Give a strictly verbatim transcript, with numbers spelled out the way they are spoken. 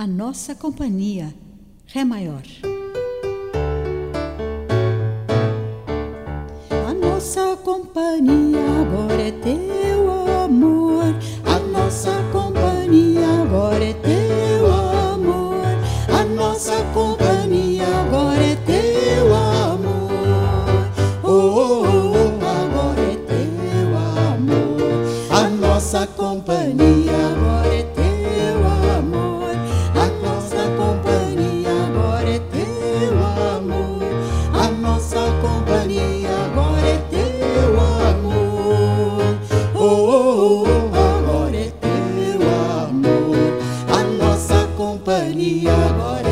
A nossa companhia, Ré maior. A nossa companhia agora é teu amor. A nossa companhia agora é teu amor. A nossa companhia agora é teu amor. Oh, oh, oh, agora é teu amor. A nossa companhia agora é teu amor. A nossa companhia agora é teu amor. A nossa companhia agora é teu amor. Oh, oh, oh, agora é teu amor. A nossa companhia agora é